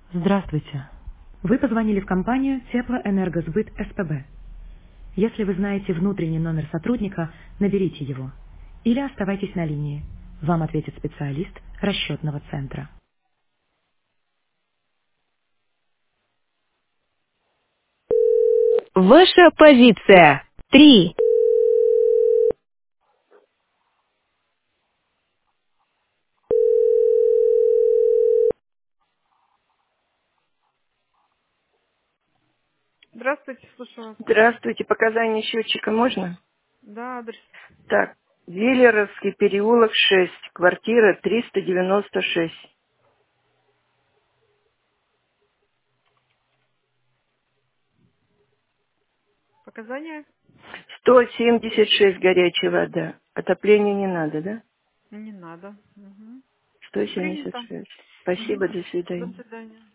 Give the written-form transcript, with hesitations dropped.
Здравствуйте. Вы позвонили в компанию Теплоэнергосбыт СПБ. Если вы знаете внутренний номер сотрудника, наберите его. Или оставайтесь на линии. Вам ответит специалист расчетного центра. Ваша позиция. 3. Здравствуйте, слушаю вас. Здравствуйте, показания счетчика можно? Да, адрес. Так, Велеровский переулок 6, квартира 396. Показания? 176 горячая вода. Отопления не надо, да? Не надо. Угу. Принято. 176. Спасибо, Угу. до До свидания. свидания.